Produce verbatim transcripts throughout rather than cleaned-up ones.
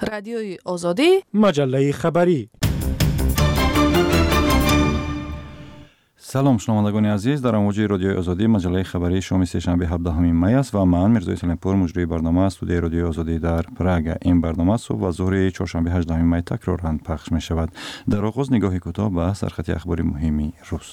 رادیوی آزادی، مجله خبری. سلام شنوندگان عزیز، در امواج رادیوی آزادی مجله خبری شام سه‌شنبه هفدهم می است و من میرزا سلیمپور مجری برنامه استودیوی رادیوی آزادی در پراگ. این برنامه صبح و ظهر چهارشنبه هجدهم می تکرارا پخش می شود. در آغاز نگاهی کوتاه به سرخط اخباری مهمی روز.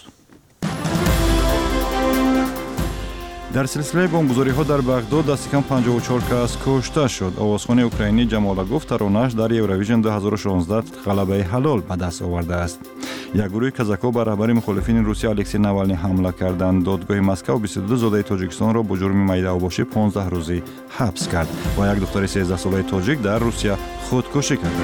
در سلسله بمبگذاری‌ها در بغداد دست کم پنجاه و چهار کس کشته شد. آوازخوان اوکراینی جمالا گفت ترانه‌اش در یوروویژن دو هزار و شانزده غلبه حلال به دست آورده است. یک گروه کازاک‌ها بر رهبر مخالفین روسیه الکسی ناوالنی حمله کردند. دادگاه مسکو بیست و دو زاده تاجیکستان را با جرم میده اوباشی پانزده روزی حبس کرد و یک دختر سیزده ساله تاجیک در روسیه خودکشی کرد.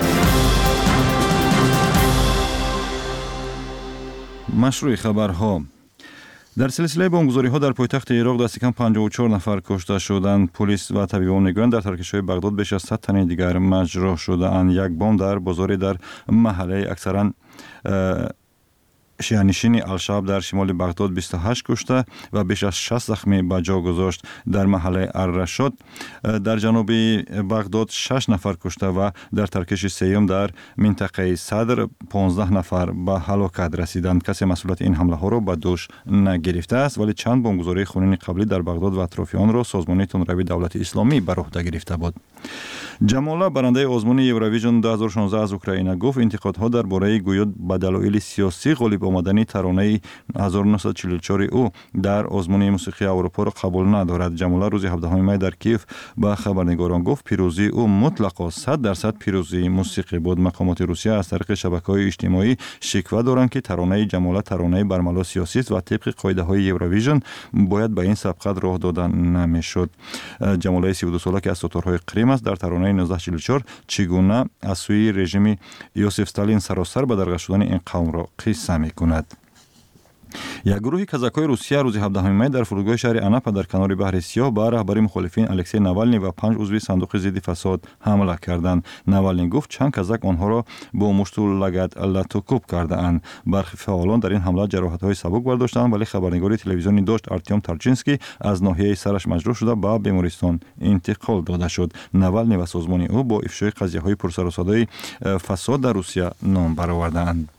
مشروع خبرها. در سلسله بمبگذاری‌ها در پایتخت عراق دست کم پنجاه و چهار نفر کشته شدند. پلیس و طبیبان میگویند در ترکش‌های بغداد بیش از صد تن دیگر مجروح شده‌اند. یک بمب در بازاری در محله اکثراً شیعه‌نشین الشعب در شمال بغداد بیست و هشت کشته و بیش از شصت زخمی به جا گذاشت. در محله الرشاد در جنوب بغداد شش نفر کشته و در ترکش سیوم در منطقه صدر پانزده نفر به هلاکت رسیدند. کسی مسئولیت این حمله ها را به دوش نگرفته است، ولی چند بمبگذاری خونین قبلی در بغداد و اطراف آن را سازمان تندروی دولت اسلامی بر عهده گرفته بود. جمالا برنده آزمون یوروویژن دو هزار و شانزده از اوکراین گفت انتقادها درباره گوید به دلایل سیاسی غالب آمدن ترانه هزار و نهصد و چهل و چهار او در آزمون موسیقی اروپا را قبول ندارد. جمالا روز هفدهم می در کیف به خبرنگاران گفت پیروزی او مطلقاً صد درصد پیروزی موسیقی بود. مقامات روسیه از طریق شبکه‌های اجتماعی شکوه دارند که ترانه جمالا ترانه برملا سیاسی است و طبق قاعده‌های یوروویژن باید به این سبقت راه دادن نمیشد. جمالا سی و دو ساله که از ستارهای قریم است در ترانه هزار و نهصد و چهل و چهار چگونه از سوی رژیم یوسف استالین سراسر به درگذشت شدن این قوم را قصه می‌کند. یک گروه کازاک‌های روسیه روز هفدهم می در فرودگاه شهر اناپا در کنار بحر سیاه به رهبر مخالفین الکسی ناوالنی و پنج عضو صندوق ضد فساد حمله کردند. ناوالنی گفت چند کازاک آنها را با مشت و لگد لطوکوب کردند. برخی فعالان در این حمله جراحت‌های سبک برداشتند، ولی خبرنگار تلویزیونی داشت آرتیوم تارچینسکی از ناحیه سرش مجروح شده به بیمارستان انتقال داده شد. ناوالنی و سازمان او با افشای قضیه‌های پرسر و صدای فساد در روسیه نام برآوردند.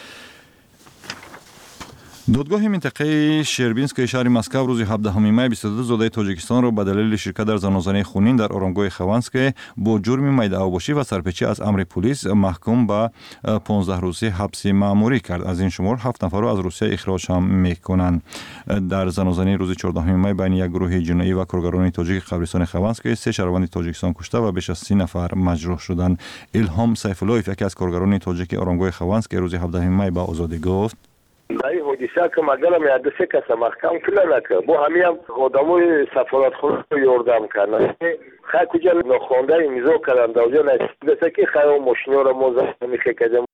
دادگاه منطقه شربینسک شهر مسکو روز هفدهم می بیست و دو زاده تاجیکستان را به دلیل شرکت در زنازنه خونین در آرامگاه خوانسک با جرم میده اوباشی و سرپیچی از امر پلیس محکوم به پانزده روزه حبس مأموری کرد. از این شمار هفت نفر را از روسیه اخراج هم میکنند. در زنازنه روز چهاردهم می بین یک گروه جنایی و کارگران تاجیک قبرستان خوانسک سه شهروند تاجیکستان کشته و بیش از سی نفر مجروح شدند. الهام سیفالویف یکی از کارگران تاجیک آرامگاه خوانسک روز هفدهم می به آزادی گفت دایی حادثه که مگرم یاد سه کس محکم کلا نکرد با همین آدمای سفارت خونه رو یاردم کردن خیلی کجا نخوانده امضا کردن دوجا نشده که خیلی ماشینا رو موزه میخکدم.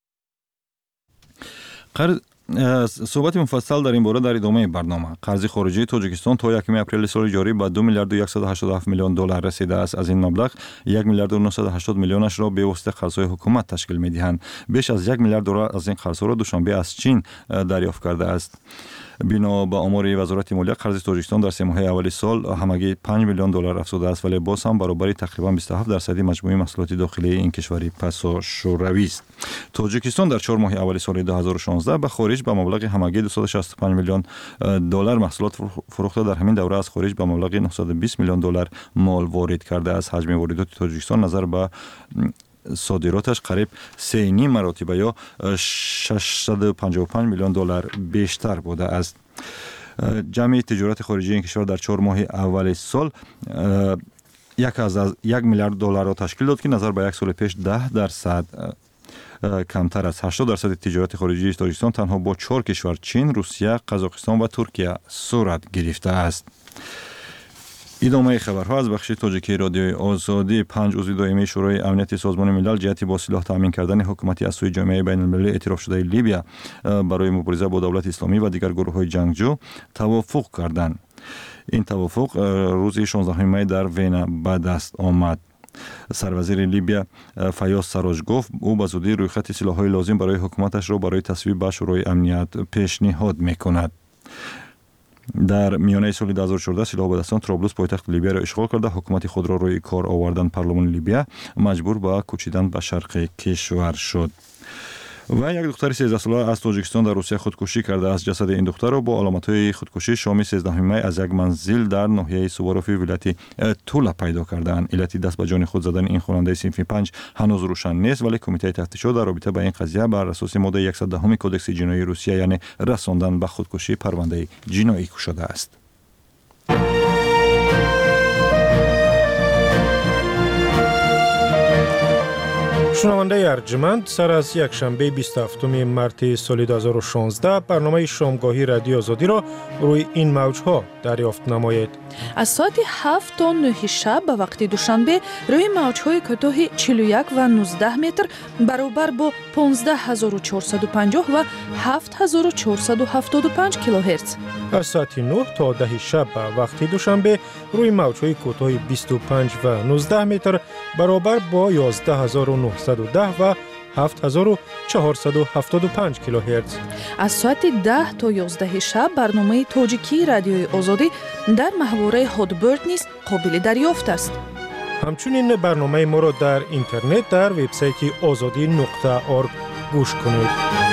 قرض صحبت مفصل در این باره در ادامه برنامه. قرض خارجی تاجیکستان تا یکم اپریل سال جاری به دو میلیارد و صد و هشتاد و هفت میلیون دلار رسیده است. از این مبلغ یک میلیارد و نهصد و هشتاد میلیونش را به واسطه قرضهای حکومت تشکیل می‌دهند. بیش از یک میلیارد دلار از این قرضها را دوشنبه از چین دریافت کرده است. بنا به آمار وزارت مالیه قرض تاجیکستان در سه ماهه اول سال همگی پنج میلیون دلار افزوده است، ولی باز هم برابر تقریبا بیست و هفت درصد مجموعی محصولات داخلی این کشوری پسا شوروی است. تاجیکستان در چهار ماه اول سال دو هزار و شانزده به خارج به مبلغ همگی دویست و شصت و پنج میلیون دلار محصولات فروخته. در همین دوره از خارج به مبلغ نهصد و بیست میلیون دلار مال وارد کرده است. حجم واردات تاجیکستان نظر به صادراتش قریب سه و نیم مراتب یا ششصد و پنجاه و پنج میلیون دلار بیشتر بوده است. جمعی تجارت خارجی این کشور در چهار ماه اول سال یک از یک میلیارد دلار را تشکیل داد که نظر به یک سال پیش ده درصد کمتر است. هشتاد درصد تجارت خارجی تاجیکستان تنها با چهار کشور چین، روسیه، قزاقستان و ترکیه صورت گرفته است. ادامه خبرها از بخش تاجیکی رادیوی آزادی. پنج عضو دائمی شورای امنیت سازمان ملل جهت با سلاح تامین کردن حکومتی از سوی جامعه بین المللی اعتراف شده لیبیا برای مبارزه با دولت اسلامی و دیگر گروه‌های جنگجو توافق کردند. این توافق روز شانزدهم می در وینا به دست آمد. سروزیر لیبیا فیاض سراج گفت او به زودی رویخط سلاح‌های لازم برای حکومتش را برای تصویب به شورای امنیت پیشنهاد می‌کند. дар миёнаи соли ду ҳазору чордаҳ силоҳбадастон Троблус пойтахти Либияро ишғол карда ҳукумати худро рӯи кор овардан парлумони Либия маҷбур ба кӯчидан ба шарқи кишвар шуд. ва як духтари сездаҳсола аз Тоҷикистон дар Русия худкушӣ кардааст. Ҷасади ин духтарро бо аломатҳои худкушӣ шоми сездаҳуми май аз як манзил дар ноҳияи Суворови вилояти Тула пайдо кардаанд. Иллати даст ба ҷони худ задани ин хонандаи синфи панҷ ҳанӯз рӯшан нест, вале кумитаи тафтишот дар робита ба ин қазия бар асоси моддаи яксад даҳуми кодекси ҷиноии Русия, яъне расондан ба худкушӣ, парвандаи ҷиноӣ кушодааст. шунавандаи арҷманд, сар аз якшанбе бисту ҳафтуми марти соли ду ҳазору шонздаҳ барномаи шомгоҳи радиои Озодиро рӯи ин мавҷҳо дарёфт намоед. аз соати ҳафт то нӯҳи шаб ба вақти душанбе рӯи мавҷҳои кӯтоҳи чилу як ва нуздаҳ метр баробар бо понздаҳ ҳазору чорсаду панҷоҳ ва ҳафт ҳазору чорсаду ҳафтоду панҷ килоҳерц. аз соати нӯҳ то даҳи шаб ба вақти душанбе рӯи мавҷҳои кӯтоҳи бисту панҷ ва нуздаҳ метр баробар бо ёздаҳ ҳазору нуҳсаду даҳ ва ҳафт ҳазору чаҳорсаду ҳафтоду панҷ килоҳерц. аз соати даҳ то ёздаҳи шаб барномаи тоҷикии радиои Озодӣ дар маҳвораи Ҳотбирд низ қобили дарёфт аст. ҳамчунин барномаи моро дар интернет дар вебсайти озодӣ нуқта орг гӯш кунед.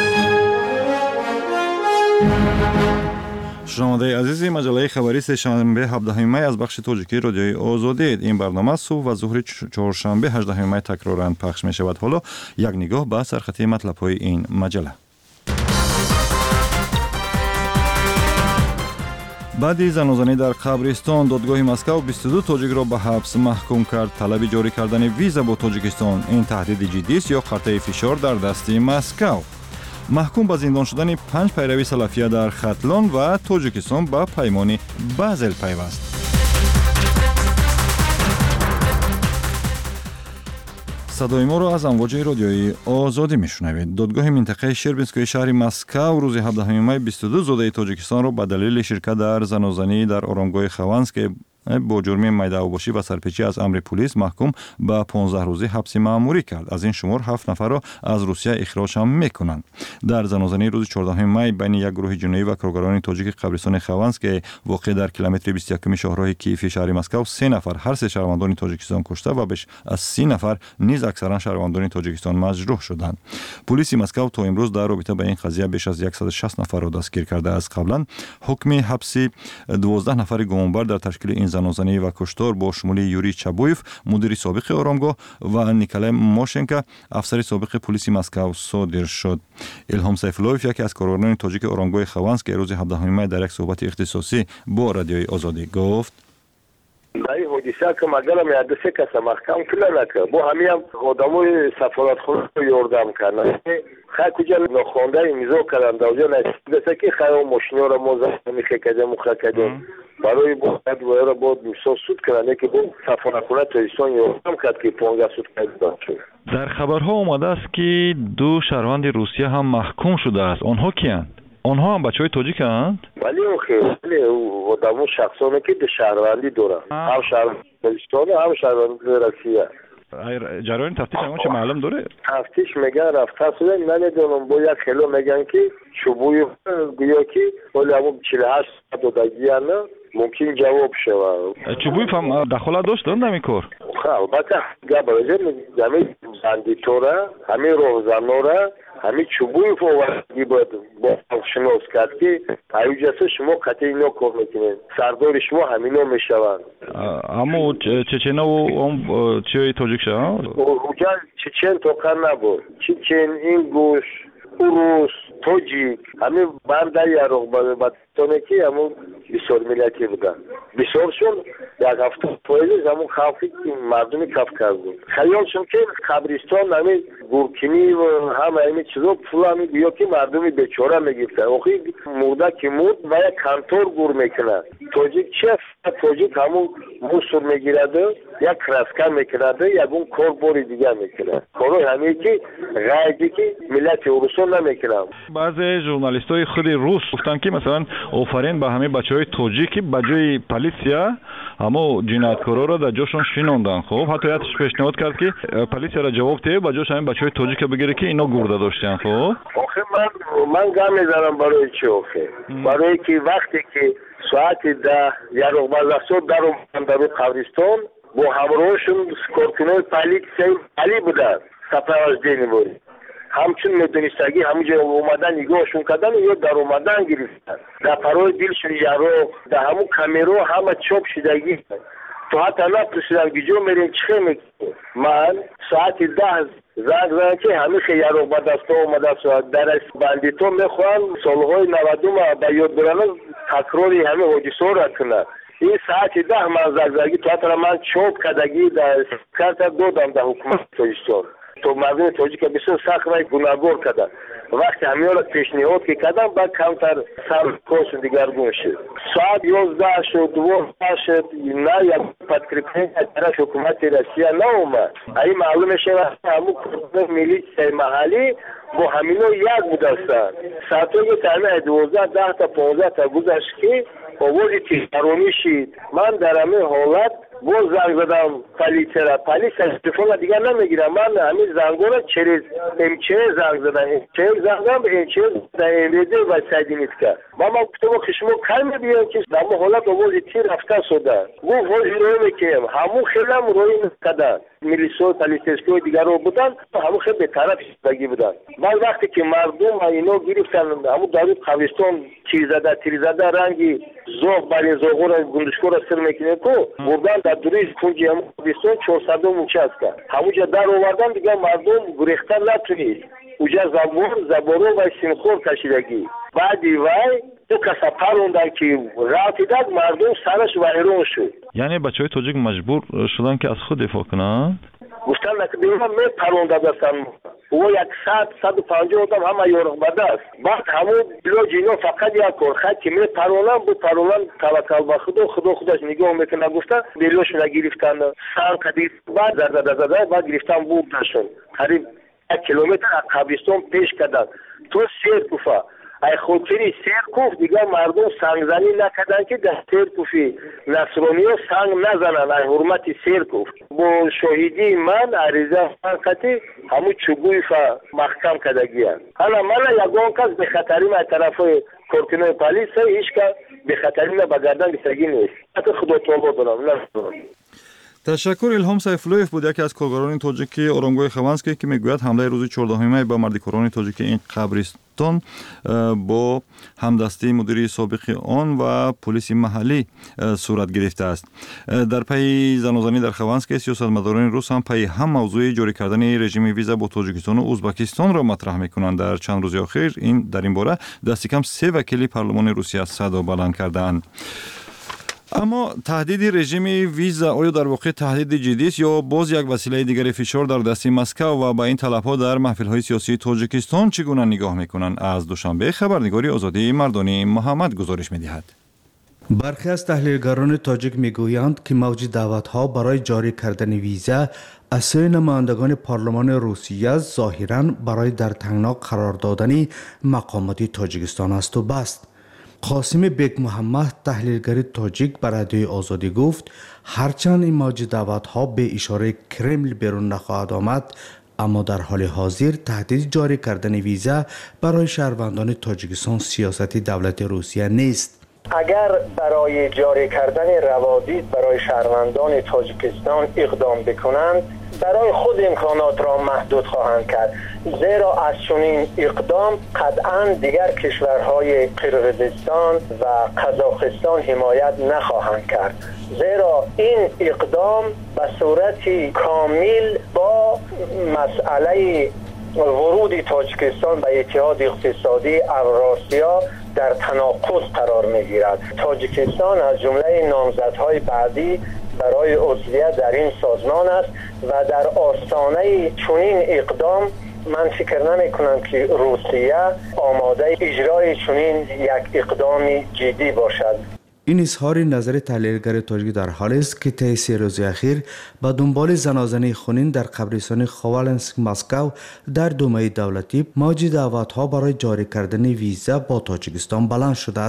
шунавандаи азизи маҷаллаи хабари сешанбе ҳабдаҳуми май аз бахши тоҷикии радиои Озодӣ. Ин барнома субҳ ва зуҳри чоршанбе ҳаждаҳуми май такроран пахш мешавад. ҳоло як нигоҳ ба сархати матлабҳои ин маҷалла. баъди занозанӣ дар қабристон, додгоҳи Москав бисту ду тоҷикро ба ҳабс маҳкум кард. талаби ҷорӣ кардани виза бо Тоҷикистон, ин таҳдиди ҷиддист ё қартаи фишор дар дасти Москав? маҳкум ба зиндон шудани панҷ пайрави салафия дар Хатлон ва Тоҷикистон ба паймони Базел пайваст. садои моро аз амвоҷи радиои Озодӣ мешунавед. додгоҳи минтақаи Шербинскои шаҳри Москав рӯзи ҳабдаҳуми май бисту ду зодаи Тоҷикистонро ба далели ширкат дар занозанӣ дар оромгоҳи Хованское бо ҷурми майдаовбошӣ ва сарпечӣ аз амри пулис маҳкум ба понздаҳ рӯзи ҳабси маъмурӣ кард. аз ин шумор ҳафт нафарро аз Русия ихроҷ ҳам мекунанд. дар занозании рӯзи чордаҳуми май байни як гурӯҳи ҷиноӣ ва коргарони тоҷики қабристони Хованское воқеъ дар километри бисту якуми шоҳроҳи Киеви шаҳри Москав се нафар ҳар се шаҳрвандони Тоҷикистон кушта ва беш аз си нафар низ аксаран шаҳрвандони Тоҷикистон маҷрӯҳ шуданд. Пулиси Москав то имрӯз дар робита ба ин қазия беш аз яксаду шаст нафарро дастгир кардааст. қаблан ҳукми ҳабси дувоздаҳ нафари гумонбар дар ташкили ин занозанӣ ва куштор бо шумули Юрий Чабуев, мудири собиқи оромгоҳ, ва Николай Мошенко, афсари собиқи пулиси Москав содир шуд. Илҳом Сайфуллоев, яке аз коргарони тоҷики оромгоҳи Хованское, рӯзи ҳабдаҳуми май дар як суҳбати ихтисосӣ бо радиои Озодӣ гуфт: дар ин ҳодиса ки магарам яду се каса маҳкам кунанак бо ҳамиам одамои сафоратхона ёрдам карданд. хай куҷа нохонда имзо карданд даҷа насидаста ки хай мошиноро мо замихекадем ухакадем барои бояд вояро бод мисол суд карданд ки бо сафоратхона Тоҷикистон ёрдам кард ки понздаҳ суд карданд шуд. дар хабарҳо омадааст ки ду шаҳрванди Русия ҳам маҳкум шудааст. онҳо киянд? онҳо ҳам бачаҳои тоҷиканд? вале охир вале одамо шахсоне ки ду шаҳрвандӣ доранд, ҳам шаҳрванди Тоҷикистон ҳам шаҳрванди Русия. ҷараёни тафтиш ҳамон чӣ маълум доред? тафтиш меган рафта шуда, намедонам, бо як хело меган ки Чубуев гӯё ки оли ҳамон чилу ҳашт додагияна мумкин ҷавоб шавад. Чубуев ҳам дахолат доштанд дар ин кор? албатта гап раҷа ҳамин бандитора, ҳамин роҳзанора, ҳамин Чубуев оварги бояд бо шинос кард ки аюҷаса шумо қатъи ино кор мекунед, сардори шумо ҳамино мешаванд. аммо чеченову он чиёи тоҷик шаванд? ҳуҷа чечен тоқа набуд. Чечен, ингуш, урус, тоҷик ҳамин бандаи яроғбатоне ки ҳамон бисёр миллати буданд. бисёршон як ҳафтод фоизи ҳамон халқи мардуми Кавказ буд. хаёлшон ки қабристон ҳамин гуркинӣ ҳама ҳамин чизо пула ҳамин гӯё ки мардуми бечора мегирфтанд. охи мурда ки мурд ва як кантор гур мекунад. тоҷик чи тоҷик ҳамон мусор мегираду як краска мекунаду ягон кор бори дигар мекунад. корои ҳамин ки ғайби ки миллати урусон намекунанд. баъзе журналистои худи рус гуфтанд ки масалан офарин ба ҳамин бачаҳои тоҷик ки ба ҷои полисия اما جنایتکارا را در جاشون شینوندن. خب حتی یادش پیشنهاد کرد که پلیس را جواب ده با جاش همین بچهای تاجیک بگیره که اینا گرده داشتن. خب آخه من من گام میزنم برای چی؟ آخه برای که وقتی که ساعت ده یا رو بازسود در اون در قبرستان با همراهشون کارکنای پلیس علی بودن سپاهیان بود. همچون میدونستگی همونجا اومدن نگاهشون کردن یا در اومدن گرفتن. در پرای دلشون یارو در همون کامیرا همه چوب شدگی. تو حتی نپرسیدن گیجو میرین چه میکنی؟ من ساعت ده زنگ زنگ که همیشه یارو با دستا اومده ساعت در بندیتو میخوان سالهای نودم با یاد برانه تکراری همه حدیثا را کنه. این ساعت ده من زنگ زنگی تو حتی من چوب کدگی در سکرت دادم در حکومت تاجیکستان. تو مردم تاجیک بسیار سخت و گناهگار کردن. وقتی همه را پیشنهاد که کردن بعد کمتر سرکوشون دیگرگون شد. ساعت یازده شد، دوازده شد، نه یک پدکرپنی از طرف حکومت روسیه نه اومد. این معلوم شد همون کردن میلیس محلی با همینا یک بودستن. ساعتایی که همه دوازده ده تا پانزده تا گذشت که آوازی تیرانی شد. من در همه حالت باز زنگ زدم پلیس را. پلیس تلفن دیگه نمیگیرم. من همین زنگا را چریز امچه زنگ زدم. امچه زنگ زدم امچه در امریده و سیدینیت کرد. من ما گفتم که شما کلمه بیان که در همه حالت آوازی تیر رفته شده. گفت وازی روی میکنیم. همون خیلی هم روی میکردن. میلیسو پلیسیسکوی دیگر رو بودن. همون خیلی به طرف شدگی بودن. بعد وقتی که مردم اینا گرفتن همون دارو قبرستان چیز زده تیر زده رنگی زوغ برای زوغو را گندشکو را سر میکنه که بردن در دوریش کنجی همون قبرستان چهارصد موچه است کرد. همونجا در آوردن دیگه مردم گریختن نتونید. اونجا زبور زبورو و سینخور کشیدگی. بعدی وای دو کسا پروندن که رفت داد مردم سرش ویرون شد. یعنی بچهای تاجیک مجبور شدن که از خود دفاع کنند؟ گفتن که دیگه می پرونده دستن. او یک صد صد و پنجاه آدم همه یارق بده است. بعد همون بلوج اینا فقط یک کارخد که می پرونن بود پرونن توکل به خدا خدا خودش نگاه میکنه. گفتن بلوش را گرفتن سر کدید بعد زده زده بعد گرفتن بودشون قریب یک کیلومتر از قبرستان پیش کردن. تو سیر کوفه ای خودتری سیر کوف دیگه مردم سنگزنی نکردن که در سیر کوفی نصرانی ها سنگ نزنن. ای حرمت سیر کوف با شاهدی من عریضه فرقتی همون چوبوی فا محکم کدگی هست. حالا من یکان کس به خطری من طرف کارکنای پلیس هیچ که به خطری من بگردن بسگی نیست. حتی خدا توبه دارم نمیدونم. تشکر. الهام سیفلویف بود یکی از کارگران تاجیکی آرامگاه خوانسکی که میگوید حمله روز چهاردهم می به مردکاران تاجیک این قبرستان با همدستی مدیری سابق آن و پلیس محلی صورت گرفته است. در پی زنازانی در خوانسک سیاستمداران روس هم پی هم موضوع جاری کردن رژیم ویزا با تاجیکستان و ازبکستان را مطرح میکنند. در چند روز اخیر این در این باره دست کم سه وکیل پارلمان روسیه صدا بلند کردند. اما تهدید رژیم ویزا آیا در واقع تهدید جدی است یا باز یک وسیله دیگر فشار در دست مسکو و با این طلبها در محفل‌های سیاسی تاجیکستان چگونه نگاه می‌کنند؟ از دوشنبه خبرنگاری آزادی مردانی محمد گزارش می‌دهد. برخی از تحلیلگران تاجیک میگویند که موج دعوت‌ها برای جاری کردن ویزا از سوی نمایندگان پارلمان روسیه ظاهراً برای در تنگنا قرار دادن مقامات تاجیکستان است و بست. قاسم بیگ محمد تحلیلگر تاجیک بر رادیوی آزادی گفت هرچند این موج دعوت‌ها به اشاره کرمل بیرون نخواهد آمد اما در حال حاضر تهدید جاری کردن ویزا برای شهروندان تاجیکستان سیاست دولت روسیه نیست. اگر برای جاری کردن روادید برای شهروندان تاجیکستان اقدام بکنند برای خود امکانات را محدود خواهند کرد، زیرا از چنین اقدام قطعا دیگر کشورهای قرقیزستان و قزاقستان حمایت نخواهند کرد، زیرا این اقدام به صورت کامل با مسئله ورود تاجیکستان به اتحاد اقتصادی اوراسیا در تناقض قرار میگیرد. تاجیکستان از جمله نامزدهای بعدی برای عضویت در این سازمان است و در آستانه چنین اقدام من فکر نمی کنم که روسیه آماده اجرای چنین یک اقدام جدی باشد. این اظهار نظر تحلیلگر تاجیک در حالی است که طی سه روز اخیر با دنبال زنازنه خونین در قبرستان خوالنسک مسکو در دومه دولتی موج دعوت‌ها برای جاری کردن ویزا با تاجیکستان بلند شده است.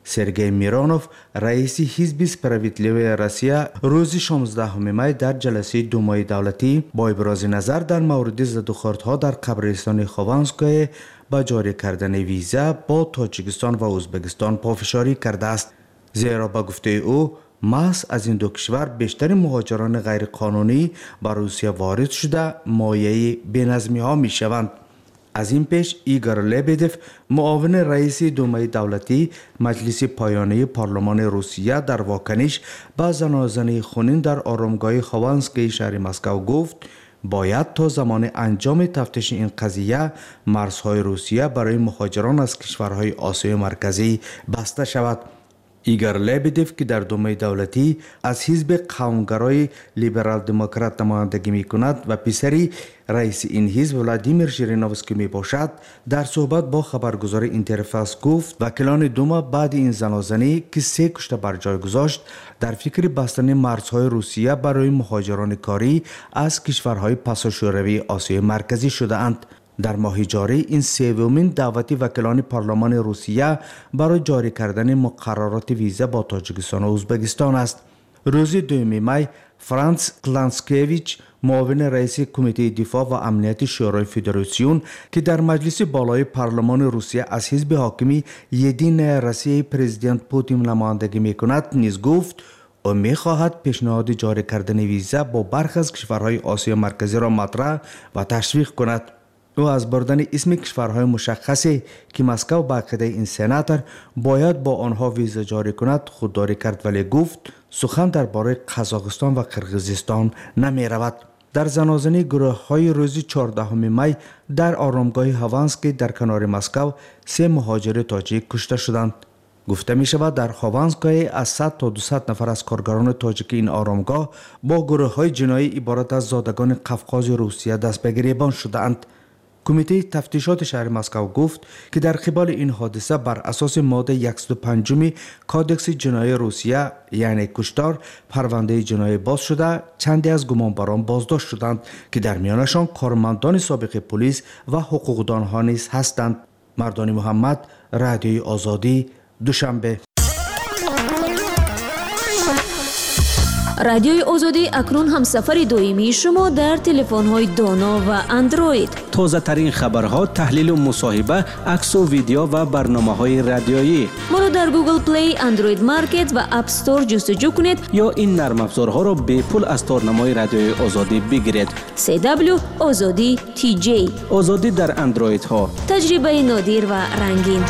سرگئی میرانوف رئیس حزب سپراویدلیوی روسیه روز شانزدهم می در جلسه دومای دولتی با ابراز نظر در مورد زدوخوردها در قبرستان خوانسکای با جاری کردن ویزا با تاجیکستان و ازبکستان پافشاری کرده است. زیرا با گفته او محض از این دو کشور بیشتر مهاجران غیرقانونی به روسیه وارد شده مایه بی‌نظمی ها می شوند. از این پیش ایگور لبدف معاون رئیس دومای دولتی مجلس پایانه پارلمان روسیه در واکنش به زنازنه خونین در آرامگاه خوانسکی شهر مسکو گفت باید تا زمان انجام تفتیش این قضیه مرزهای روسیه برای مهاجران از کشورهای آسیای مرکزی بسته شود. ایگور لبدف که در دومای دولتی از حزب قومگرای لیبرال دموکرات نمایندگی می کند و پسری رئیس این حزب ولادیمیر ژیرینوفسکی می باشد، در صحبت با خبرگزار اینترفاکس گفت وکیلان دوما بعد این زنازنه که سه کشته بر جای گذاشت در فکر بستن مرزهای روسیه برای مهاجران کاری از کشورهای پاساژوروی آسیای مرکزی شده اند. در ماه جاری این سومین دعوت وکیلان پارلمان روسیه برای جاری کردن مقررات ویزا با تاجیکستان و ازبکستان است. روز دوم می فرانس کلانسکیویچ معاون رئیس کمیته دفاع و امنیت شورای فدراسیون که در مجلس بالای پارلمان روسیه از حزب حاکمی یدینه روسیه پرزیدنت پوتین نمایندگی می کند نیز گفت او می خواهد پیشنهاد جاری کردن ویزا با برخی از کشورهای آسیا مرکزی را مطرح و تشویق کند. او از بردن اسم کشورهای مشخصی که مسکو به عقیده این سناتور باید با آنها ویزا جاری کند خودداری کرد، ولی گفت سخن درباره قزاقستان و قرقیزستان نمی رود. در زنازنه گروه های روز چهاردهم می در آرامگاه هاوانسکی در کنار مسکو سه مهاجر تاجیک کشته شدند. گفته می شود در هاوانسکای از صد تا دویست نفر از کارگران تاجیک این آرامگاه با گروه های جنایی عبارت از زادگان قفقاز روسیه دست به گریبان شده اند. کمیته تفتیشات شهر مسکو گفت که در قبال این حادثه بر اساس ماده صد و پنج کادکس جنایی روسیه یعنی کشتار پرونده جنایی باز شده، چندی از گمانبران بازداشت شدند که در میانشان کارمندان سابق پلیس و حقوقدانها نیز هستند. مردان محمد، رادیوی آزادی، دوشنبه. رادیوی آزادی اکنون هم سفر دویمی شما در تلفن‌های دانا و اندروید. تازه ترین خبرها، تحلیل و مصاحبه، عکس و ویدیو و برنامه‌های رادیویی. ما را در گوگل پلی، اندروید مارکت و اپ استور جستجو کنید یا این نرم افزارها را به پول از تارنمای رادیوی آزادی بگیرید. سی دبلیو آزادی تی جی. آزادی در اندروید ها. تجربه نادر و رنگین.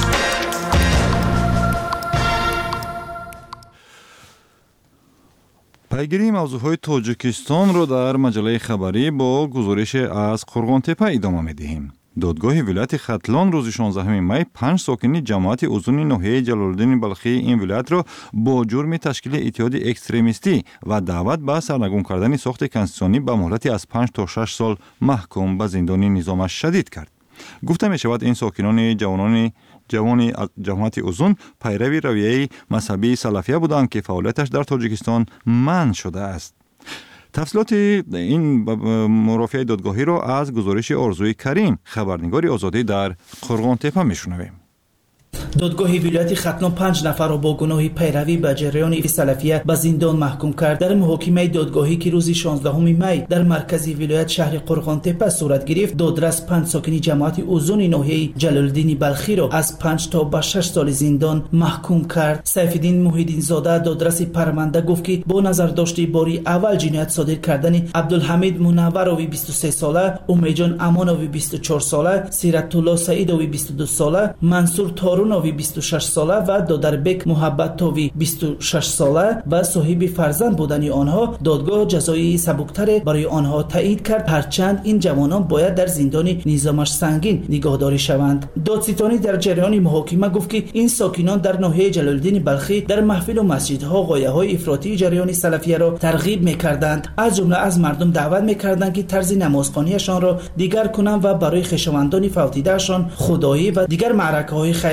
پیگیری موضوعهای تاجیکستان را در مجله خبری با گزارش از قرغانتپه ادامه می‌دهیم. دادگاه ولایت ختلان روز شانزدهم می پنج ساکنی جماعت اوزون ناحیه جلالالدین بلخی این ولایت را با جرم تشکیل اتحاد اکستریمیستی و دعوت به سرنگون کردن ساخت کنستیتوسیونی به مهلت از پنج تا شش سال محکوم به زندان نظام شدید کرد. گفته می شود این ساکنان جوانان جوانی جماعت اوزون پیروی رویه مذهبی سلفیه بودند که فعالیتش در تاجیکستان منع شده است. تفصیلات این مرافعه دادگاهی را از گزارش آرزوی کریم خبرنگار آزادی در قرغانتپه میشنویم. دادگاه ولایت ختلان پنج نفر را با گناه پیروی به جریان سلفیه به زندان محکوم کرد. در محاکمه دادگاهی که روز شانزدهم می در مرکز ولایت شهر قرغانتپه صورت گرفت، دادرس پنج ساکنی جماعت اوزون ناحیه جلالالدین بلخی را از پنج تا به شش سال زندان محکوم کرد. سیفالدین محیدین زاده دادرس پرونده گفت که با نظر داشته باری اول جنایت صادر کردن عبدالحمید منوروی بیست و سه ساله، امیجان امانوی بیست و چهار ساله، سیرت الله سعیدوی بیست و دو ساله، منصور تارونوی بیست و شش ساله و دادربک محبتوی بیست و شش ساله و صاحب فرزند بودن آنها دادگاه جزای سبکتر برای آنها تعیین کرد، هرچند این جوانان باید در زندان نظامش سنگین نگهداری شوند. دادستانی در جریان محاکمه گفت که این ساکنان در ناحیه جلالالدین بلخی در محفل و مسجدها غایه‌های افراطی جریان سلفیه را ترغیب می‌کردند. از جمله از مردم دعوت می‌کردند که طرز نمازخوانیشان را دیگر کنند و برای خویشاوندان فوتیدهشان خدایی و دیگر معرکه‌های خیر و سخا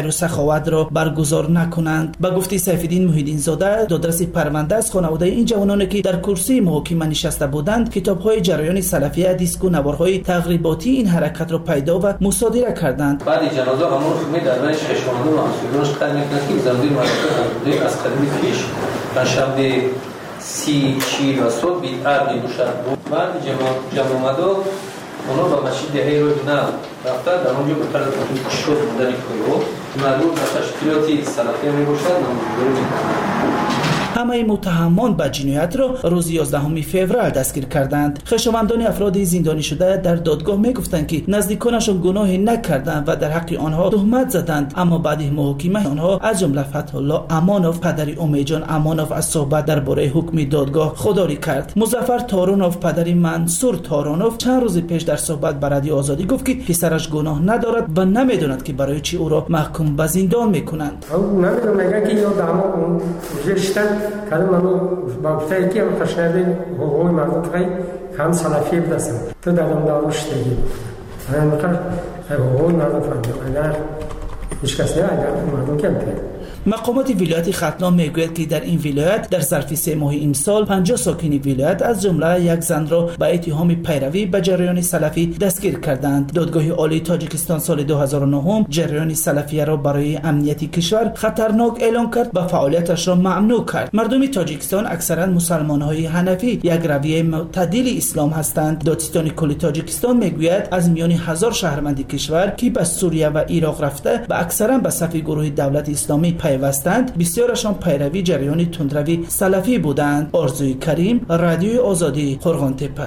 سخاوت را برگزار نکنند. به گفته سیفالدین محیدین زاده، دادرس پرونده از خانواده این جوانانی که در کرسی محاکمه نشسته بودند کتاب‌های جریان سلفیه، دیسک و نوارهای تقریباتی این حرکت را پیدا و مصادره کردند. بعد جنازه همون می در بینش خشمانده و همسودانش قرار میکنند که زندگی مرد از قدیم پیش شب سی چی و صد بی‌عربی باشد. بعد جمع آمده اونا به مسجد دهی روی نه رفته در اونجا به طرف شد بودن کویو مربوط به تشکیلاتی سلفیه می باشد نموداری. همه متهمان به جنایت را روز یازدهم فوریه دستگیر کردند. خویشاوندان افراد زندانی شده در دادگاه میگفتند که نزدیکانشان گناهی نکردند و در حق آنها تهمت زدند، اما بعد محاکمه آنها از جمله فتح الله امانوف پدر امیدجان امانوف از صحبت درباره حکم دادگاه خودداری کرد. مظفر تارونوف پدر منصور تارونوف چند روز پیش در صحبت با رادیو آزادی گفت که پسرش گناه ندارد و نمیداند که برای چی او را محکوم به زندان میکنند. نمیدونم اگر که یا دعوا اون رشتن کلم منو با گفتایی که هم خشنده حقوقی مردم که هم سلفیه بدستم تو دادم داروش دیگه اگر میخواد حقوقی مردم فهمید اگر هیچ کسی نه اگر مردم کمتر. مقامات ولایت ختلان میگوید که در این ولایت در ظرف سه ماه امسال پنجاه ساکن ولایت از جمله یک زن را به اتهام پیروی به جریان سلفی دستگیر کردند. دادگاه عالی تاجیکستان سال دو هزار و نه جریان سلفی را برای امنیت کشور خطرناک اعلام کرد و فعالیتش را ممنوع کرد. مردم تاجیکستان اکثرا مسلمان‌های حنفی یک رویه معتدل اسلام هستند. دادستان کل تاجیکستان میگوید از میان هزار شهروند کشور که به سوریه و عراق رفته و اکثرا به صف گروه دولت اسلامی پیوستند، بسیارشان پیروی جریان تندروی سلفی بودند. آرزوی کریم، رادیوی آزادی، قرغانتپه.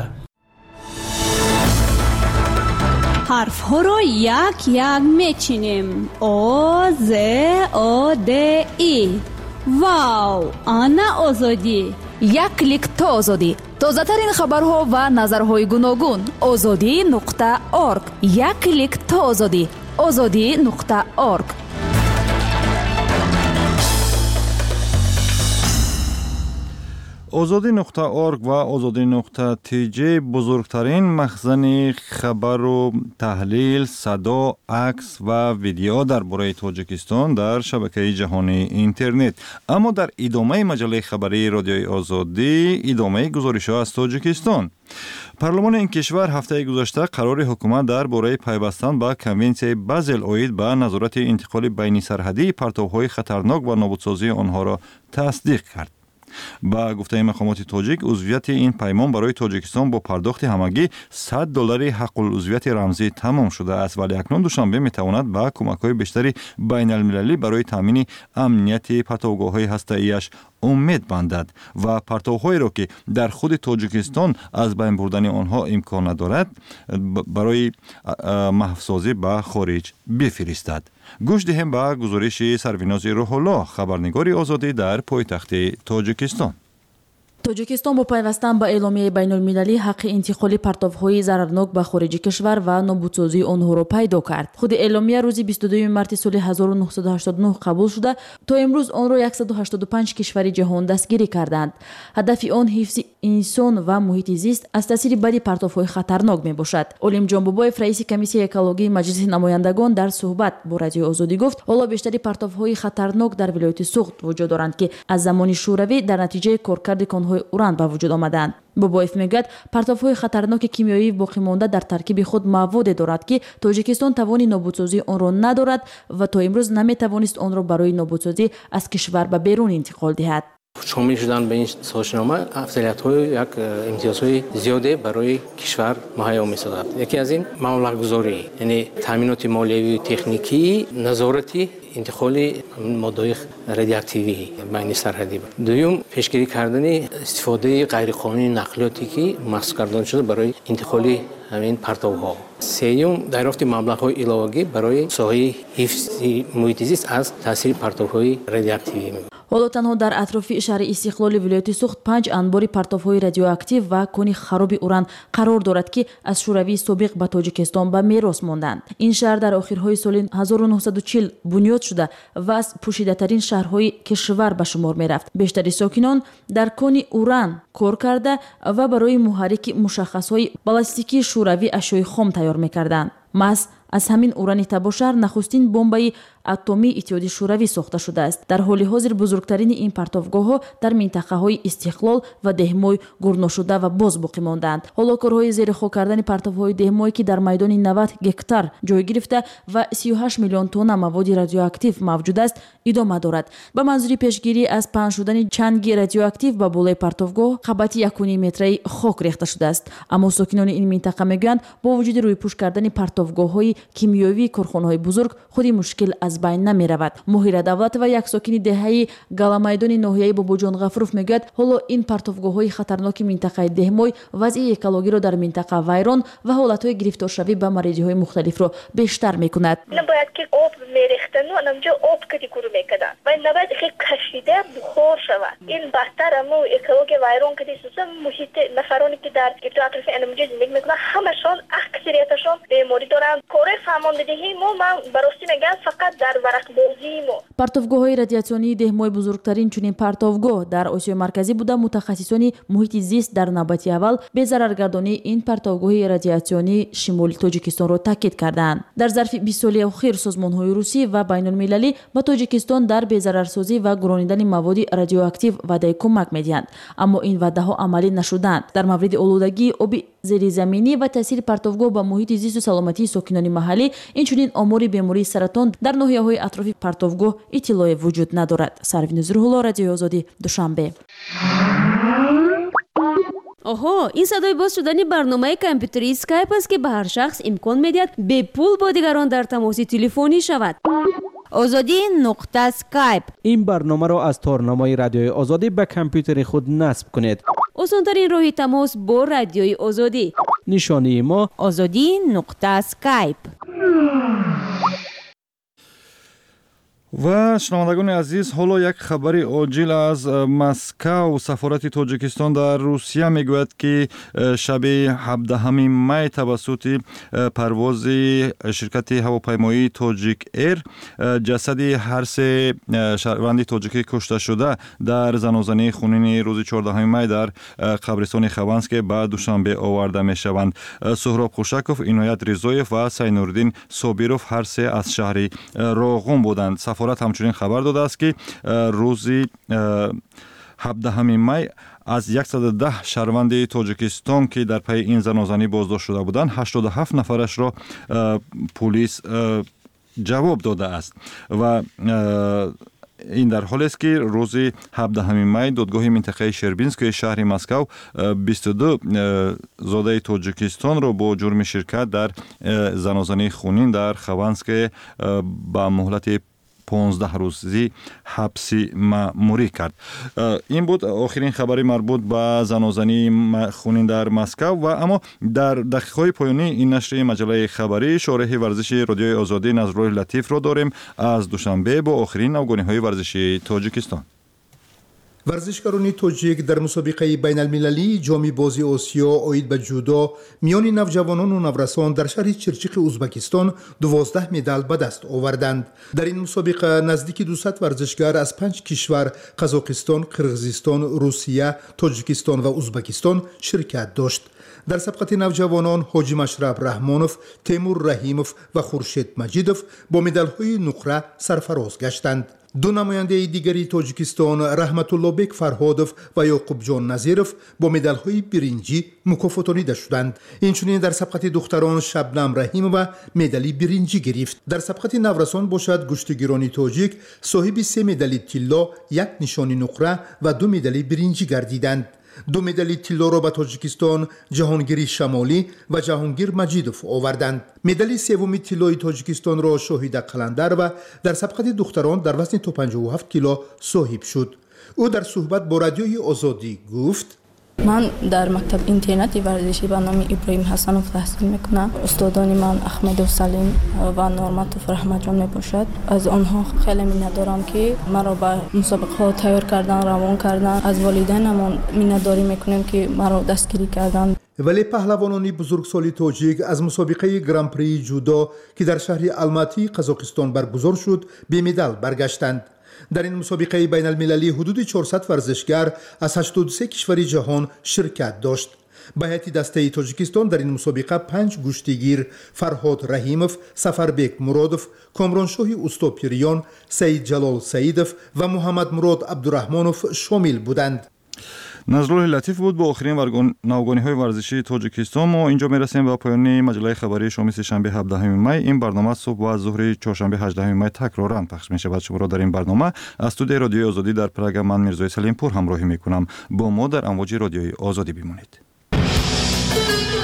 حرف ها را یک یک میچینیم. آ ز آ د ای. واو، آنا آزادی. یک کلیک تا آزادی. تازه ترین خبرها و نظرهای گوناگون. آزادی نقطه ارگ. یک کلیک تا آزادی. آزادی نقطه ارگ. озодӣ нуқта орг ва озодӣ нуқта тиҷи бузургтарин махзани хабару таҳлил, садо, акс ва видео дар бораи Тоҷикистон дар шабакаи ҷаҳонии интернет. Аммо дар идомаи маҷаллаи хабарии Радиои Озодӣ идомаи гузоришҳо аз Тоҷикистон. Парлумони ин кишвар ҳафтаи гузашта қарори ҳукумат дар бораи пайвастан ба конвенсияи Базел оид ба назорати интиқоли байнисарҳадии партовҳои хатарнок ва нобудсозии онҳоро тасдиқ кард. با گفته مقامات تاجیک عضویت این پیمان برای تاجیکستان با پرداخت همگی صد دلار حق العضویت رمزی تمام شده است، ولی اکنون دوشنبه میتواند با کمک‌های بیشتری بین المللی برای تامین امنیت پرتوگاه‌های هسته‌ایش امید بندد و پرتوهای را که در خود تاجیکستان از بین بردن آنها امکان ندارد برای محوسازی به خارج بفرستد. گوش دهیم به گزارش سروناز روح‌الله، خبرنگار آزادی در پایتخت تاجیکستان. тоҷикистон бо пайвастан ба эъломияи байнулмилалӣ ҳаққи интиқоли партовҳои зарарнок ба хориҷи кишвар ва нобудсозии онҳоро пайдо кард. худи эъломия рӯзи бисту дуюми марти соли ҳазору нуҳсаду ҳаштоду нӯҳ қабул шуда то имрӯз онро яксаду ҳаштоду панҷ кишвари ҷаҳон дастгирӣ карданд. ҳадафи он ҳифзи инсон ва муҳити зист аз таъсири бади партовҳои хатарнок мебошад. олимҷон бобоев раиси комиссияи экологии маҷлиси намояндагон дар суҳбат бо радиои озодӣ гуфт ҳоло бештари партовҳои хатарнок дар вилояти суғд вуҷуд доранд ки аз замони шӯравӣ дар натиҷаи коркарди конҳои уран ба вуҷуд омаданд. бобоев мегӯяд партовҳои хатарноки кимиёӣ боқимонда дар таркиби худ маводе дорад ки тоҷикистон тавони нобудсозии онро надорад ва то имрӯз наметавонист онро барои нобудсозӣ аз кишвар ба берун интиқол диҳад. شامل شدن به این سازنامه افضلیت‌های یک امتیازهای زیاده برای کشور مهیا می‌سازد. یکی از این مبلغ‌گذاری، یعنی تامینات مالیوی و تکنیکی، نظارتی انتقال ماده‌های رادیواکتیوی بین سرحدی. دوم پیشگیری کردن استفاده غیرقانونی نقلیاتی که مخصوص کردن شده برای انتقال همین پرتوها. سوم دریافت مبلغ‌های علاوه‌ای برای ساحه حفظ محیط زیست از تاثیر پرتوهای رادیواکتیوی. ҳоло танҳо дар атрофи шаҳри истиқлоли вилояти суғд панҷ анбори партовҳои радиоактив ва кони хароби уран қарор дорад ки аз шӯравии собиқ ба тоҷикистон ба мерос монданд. ин шаҳр дар охирҳои соли ҳазору нуҳсаду чил бунёд шуда ва аз пӯшидатарин шаҳрҳои кишвар ба шумор мерафт. бештари сокинон дар кони уран кор карда ва барои муҳаррики мушаххасҳои баллистикии шӯравӣ ашёи хом тайёр мекарданд. мас аз ҳамин урани табошаҳр нахустин бомбаи атомии иттиҳоди шӯравӣ сохта шудааст. дар ҳоли ҳозир бузургтарини ин партовгоҳҳо дар минтақаҳои истиқлол ва деҳмой гурношуда ва боз боқӣ мондаанд. ҳоло корҳои зерихок кардани партовҳои деҳмой ки дар майдони навад гектар ҷой гирифта ва си ӯ ҳашт миллион тонна маводи радиоактив мавҷуд аст идома дорад. ба манзури пешгирӣ аз паҳн шудани чанги радиоактив ба болои партовгоҳ қабати якуним метраи хок рехта шудааст. аммо сокинони ин минтақа мегӯянд бо вуҷуди рӯйпӯш кардани партовгоҳҳои кимиёвии корхонаҳои бузург худи мушкил аз байн намеравад. моҳира давлатова, як сокини деҳаи галамайдони ноҳияи бобоҷон ғафуров мегӯяд ҳоло ин партовгоҳҳои хатарноки минтақаи деҳмой вазъи экологиро дар минтақа вайрон ва ҳолатҳои гирифторшавӣ ба мариҷиҳои мухталифро бештар мекунад. набояд ки об мерехтану анамҷо об кади гуру мекардан ва набояд хе кашида бухор шавад. ин баҳтар аммо экология вайрон кади суза муҳити нафароне ки дар гирду атрофи анамҷо зиндагӣ мекунанд ҳамашон аксарияташон беморӣ доранд. кораи фармондиҳии мо ман барости мегӯям фақат дар варақбозии мо. партовгоҳҳои радиатсионии деҳмой бузургтарин чунин партовгоҳ дар осиёи марказӣ буда мутахассисони муҳити зист дар навбати аввал безараргардонии ин партовгоҳи радиатсионии шимоли тоҷикистонро таъкид карданд. дар зарфи бист соли охир созмонҳои русӣ ва байнулмилалӣ ба тоҷикистон дар безарарсозӣ ва гуронидани маводи радиоактив ваъдаи кӯмак медиҳанд, аммо ин ваъдаҳо амалӣ нашуданд. дар мавриди олудагии оби зеризаминӣ ва таъсири партовгоҳ ба муҳити зисту саломатии сокинони маҳаллӣ, инчунин омори бемории саратон дар ноҳияҳои атрофи партовгоҳ иттилое вуҷуд надорад. Сарвин Нузрулло, Радиои Озодӣ, Душанбе. оҳо, ин садои боз шудани барномаи компютерии скайп аст ки ба ҳар шахс имкон медиҳад бепул бо дигарон дар тамоси телефонӣ шавад. озодӣ нуқта скайп. ин барномаро аз торнамои Радиои Озодӣ ба компютери худ насб кунед. осонтарин роҳи тамос бо Радиои Озодӣ. нишонии мо озодӣ нуқта скайп. ва шунавандагони азиз, ҳоло як хабари оҷил аз Москав. Сафорати Тоҷикистон дар Русия мегӯяд ки шаби ҳабдаҳами май тавассути парвози ширкати ҳавопаймоии Тоҷик Эйр ҷасади ҳар се шаҳрванди тоҷикӣ кушташуда дар занозании хунини рӯзи чордаҳами май дар қабристони Хованскэ ба Душанбе оварда мешаванд. Суҳроб Хушаков, Иноят Ризоев ва Сайнурдин Собиров ҳар се аз шаҳри Роғун буданд. Сафорат ҳамчунин хабар додааст ки рӯзи ҳабдаҳами май аз яксаду даҳ шаҳрванди Тоҷикистон ки дар пайи ин занозанӣ боздошт шуда буданд, ҳаштоду ҳафт нафарашро пулис ҷавоб додааст. ва ин дар ҳолест ки рӯзи ҳабдаҳами май додгоҳи минтақаи Шербинскои шаҳри Москав бисту ду зодаи Тоҷикистонро бо ҷурми ширкат дар занозании хунин дар Хованскэ ба муҳлати понздаҳ рӯзӣ ҳабси маъмурӣ кард. ин буд охирин хабари марбут ба занозании хунин дар Москав. ва аммо дар дақиқаҳои поёнӣ ин нашри маҷаллаи хабарӣ шорҳи варзиши Радиои Озодӣ Назруллоҳи Латифро дорем аз Душанбе бо охирин навгониҳои варзишии Тоҷикистон. варзишгарони тоҷик дар мусобиқаи байналмилалии ҷоми бози осиё оид ба ҷудо миёни навҷавонону наврасон дар шаҳри Чирчиқи Узбекистон дувоздаҳ медал ба даст оварданд. дар ин мусобиқа наздики дусад варзишгар аз панҷ кишвар Қазоқистон, Қирғизистон, Русия, Тоҷикистон ва Узбекистон ширкат дошт. дар сабқати навҷавонон Ҳоҷи Машраб Раҳмонов, Темур Раҳимов ва Хуршед Маҷидов бо медалҳои нуқра сарфароз гаштанд. ду намояндаи дигари Тоҷикистон Раҳматуллобек Фарҳодов ва Ёқубҷон Назиров бо медалҳои биринҷӣ мукофотонида шуданд. инчунин дар сабқати духтарон Шабнам Раҳимова медали биринҷӣ гирифт. дар сабқати наврасон бошад гӯштигирони тоҷик соҳиби се медали тилло, як нишони нуқра ва ду медали биринҷӣ гардиданд. ду медали тиллоро ба Тоҷикистон Ҷаҳонгири Шамолӣ ва Ҷаҳонгир Маҷидов оварданд. медали севуми тиллои Тоҷикистонро Шоҳида Қаландар ва дар сабқати духтарон дар вазни то панҷоҳу ҳафт кило соҳиб шуд. ӯ дар суҳбат бо Радиои Озодӣ гуфт: ман дар мактаб интернати варзишӣ ба номи Иброҳим Ҳасанов таҳсил мекунам. устодони ман Ахмедов Салим ва Норматов Раҳматҷон мебошад. аз онҳо хеле миннатдорам ки маро ба мусобиқаҳо тайёр кардан, равон кардан. аз волидайнамон миннатдорӣ мекунем ки маро дастгирӣ кардан. вале паҳлавонони бузургсоли тоҷик аз мусобиқаи гран-прии ҷудо ки дар шаҳри Алматии Қазоқистон баргузор шуд бемедал баргаштанд. дар ин мусобиқаи байналмилалӣ ҳудуди чорсад варзишгар аз ҳаштоду се кишвари ҷаҳон ширкат дошт. به هیئت دسته تاجیکستان در این مسابقه پنج گشتیگیر فرهاد رحیمов، سفربek مرادov، کامرانشاه اوستاپیریان، سعید جلال سعیدov و محمد مراد عبدالرحمانov شامل بودند. نزلوه لطیف بود با آخرین نوگانی های ورزشی تاجیکستان. ما اینجا میرسیم به پایان مجله خبری شامی سه‌شنبه هفدهم می. این برنامه صبح و ظهر چهارشنبه هجدهم می تکرارا پخش می شود. شما را در این برنامه از استودیوی رادیوی آزادی در پراگ من میرزای سلیمپور همراهی می کنم. با ما در امواج رادیوی آزادی بمانید.